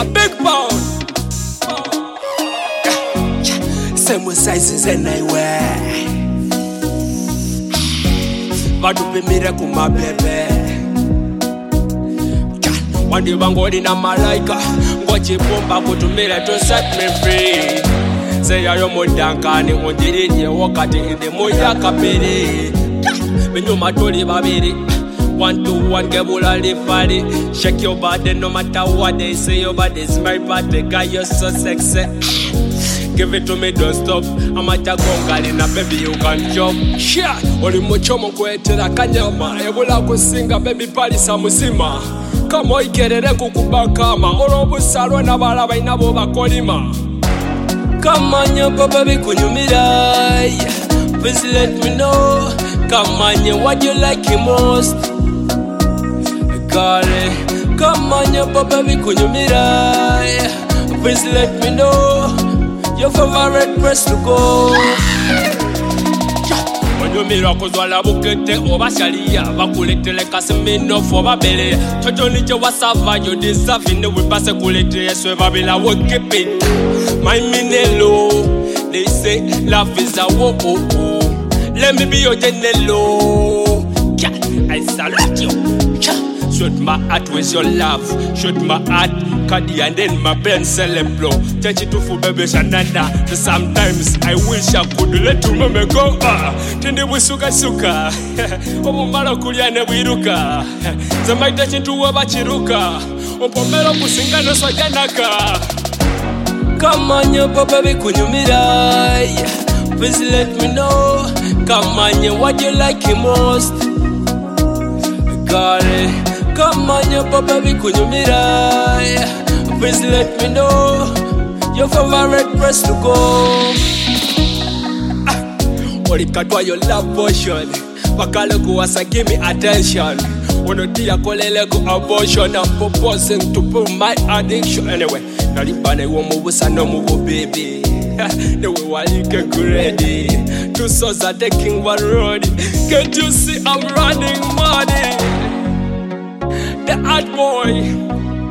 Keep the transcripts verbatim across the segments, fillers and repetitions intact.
a big pound. Same sizes anywhere. But to be miracle, my baby. One day, one God in a malaika. Watch it bomba, go to me to set me free. Say, I am Mondankani, on the day, walk at it in the Moya Capere. When you matoli babiri, one to one gabula lifari. Shake your body no matter what they say. Your body's my body, guy, you're so sexy. Give it to me, don't stop. I'm a jagongalina, baby, you can jump. Shit, only mochomo kwetera kanyama. Ebola kusinga, baby, pali samusima. Come on, get it, kukubakama. Orobu salwa na balaba inabo bakolima. Come on, your baby, kunyumirai. Please let me know. Come on, you what you like the most. Call it. Come on, your baby, kunyumirai. Please let me know. Your favorite place to go. When you miracles wala bukete obashalia bakuletele kasimino for babele Totoni je wasava you deserve in we pass kulete yeswe babela we keep it. My minelo they say love is a wo oh oh. Let me be your genelo. I salute you. Shoot my heart with your love. Shoot my heart, Kadi and then my pen celebro. Touch it to for baby Shananda. Sometimes I wish I could let you mama go. Ah, tende wisuka suka. Omumara kuliane wiruka. Zamai touch it to wabachiruka. Opomero kusinga no swajanaka. Come on, your baby, kunyumirai. Please let me know. Come on, you what you like the most. Got it. Come on, your baby, kunyumirai. Please let me know your favorite place to go. Olikatwa your love potion. Wakale kuwasa give me attention. Unotia kolele ku abortion. I'm proposing to pull my addiction. Anyway, nalipane womubusa no mubu baby. The way while you get ready. Two souls are taking one road. Can't you see I'm running money? The hard boy.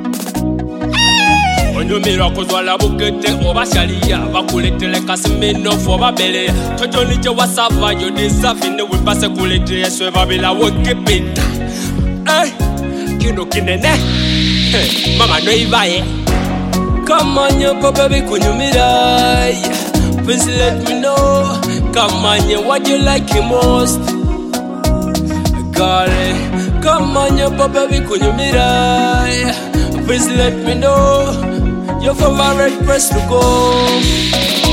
When you miracles wala bukete obashalia bakuletele kasimino for babele Totoni je wasava you deserve in we pass kulete yeswe babela we keep it. Hey, kino kinene. Hey, mama no ivaye. Come on, your baby, kunyumirai. Please let me know. Come on, you what you like the most. Got it. Come on, your baby, kunyumirai. Please let me know your favorite place to go.